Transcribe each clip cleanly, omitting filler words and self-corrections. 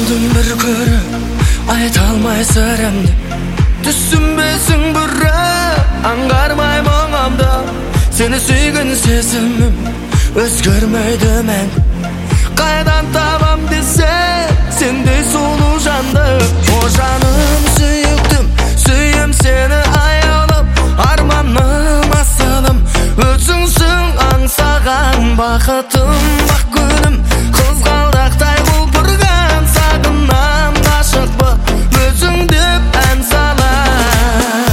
болдың бір көріп айта алмай сырымды, түсінбесің бірақ аңғармай мұңымды. Сені сүйген сезімім өзгермейді мәңгі, қайдан табам десе сендей сұлу жанды. О жаным сүйіктім, сүйем сені аялап, арманым асылым өзіңсің аңсаған бақытым, бақ күнім қызғалдақтай құлпырған. Сағынам ғашықпын өзің деп ән салам.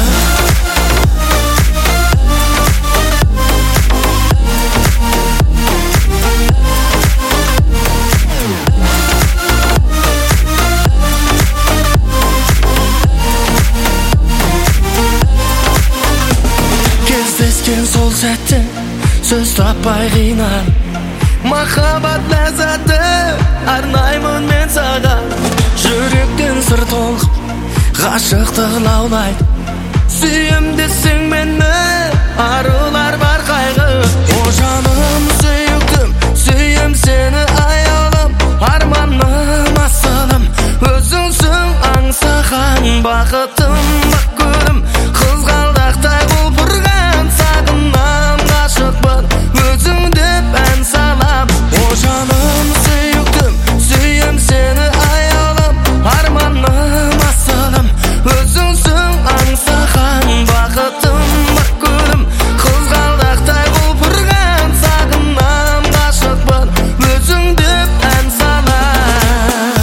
Кездескен сол сәтте сөз таппай қиналып, махаббат ләззаты арнаймын мен саған. Жүректен сыр толқып ғашықтық лаулайды, сүйем десең мені арулар бар қайғы. О жаным сүйіктім, сүйем сені аялап, арманым асылым өзіңсің аңсаған бақытым, бақ күнім қызғалдақтай құлпырған. Сағынам ғашықпын өзің деп ән салам. О жаным сүйіктім, сүйем сені аялап, арманым асылым өзіңсің аңсаған бақытым, бақ күнім қызғалдақтай құлпырған. Сағынам ғашықпын өзің деп ән салам.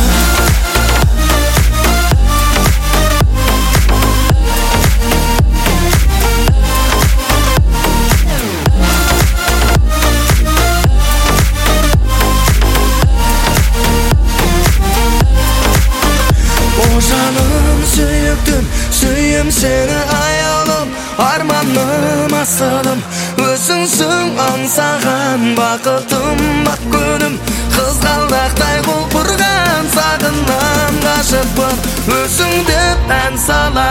О жаным сүйіктім, сүйем сені аялап, арманым асылым өзіңсің аңсаған бақытым, бақ күнім қызғалдақтай құлпырған. Сағынам ғашықпын өзің деп ән салам.